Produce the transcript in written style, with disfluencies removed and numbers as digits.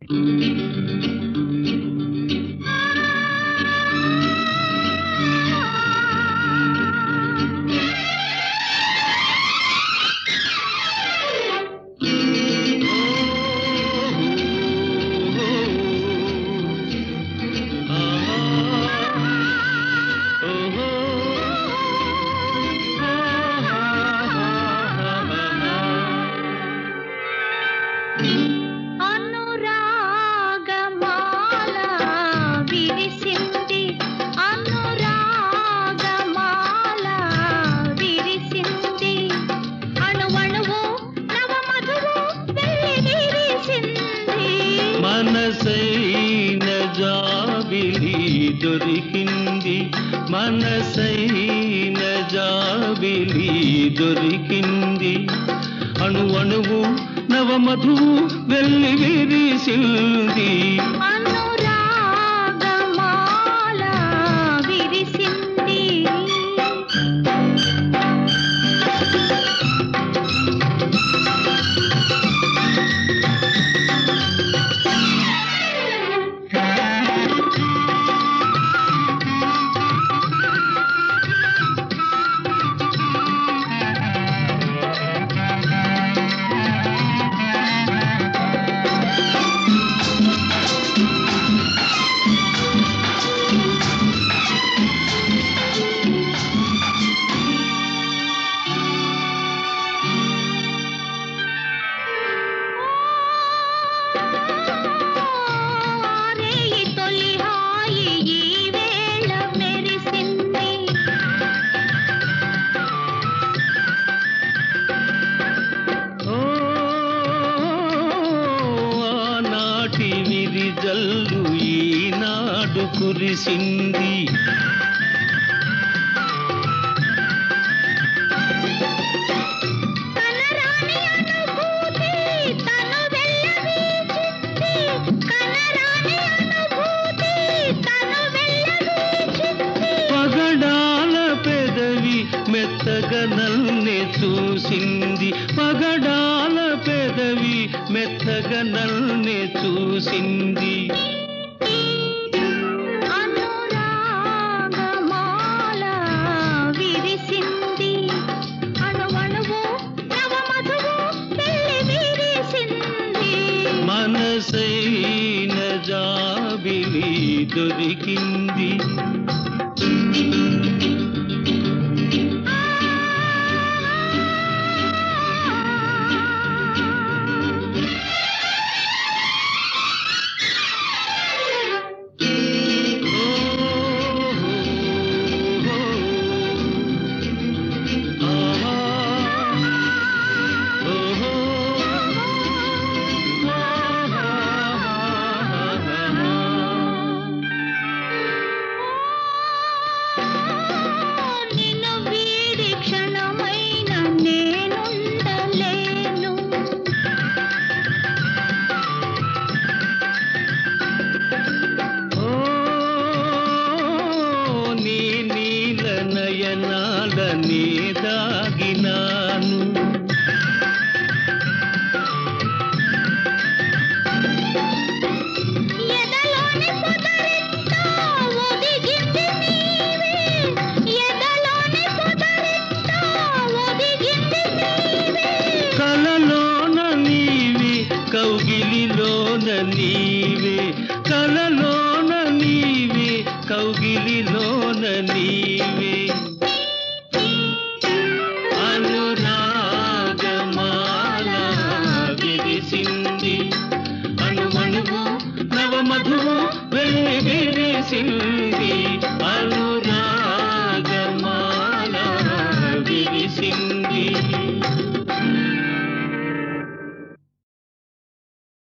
మనసైన జాబిలి దొరికింది, మనసైన జాబిలి దొరికింది. అణువణువు నవమధువు వెళ్ళి విరిసింది. అనురాగమాల విరిసింది. జల్లు ఈనాడు కురిసింది. పగడాల పెదవి మెత్తగా నన్నే చూసింది, పగడాల పెదవి మెత్తగా నన్నే చూసింది. అనురాగమాల విరిసింది. అణువణువు నవమధువు వెళ్ళి విరిసింది. మనసైన జాబిలి దొరికింది. నయనాలనే దాగినాను, ఎదలోని పొదరితో ఒదిగింది నీవే, ఎదలోని పొదరితో ఒదిగింది నీవే. కలలోన నీవే కౌగిలిలోన నీవే, కలలోన నీవే కౌగిలిలోన నీవే. అనురాగమాల విరిసింది. అణువణువు నవమధువు వెళ్ళి విరిసింది. అనురా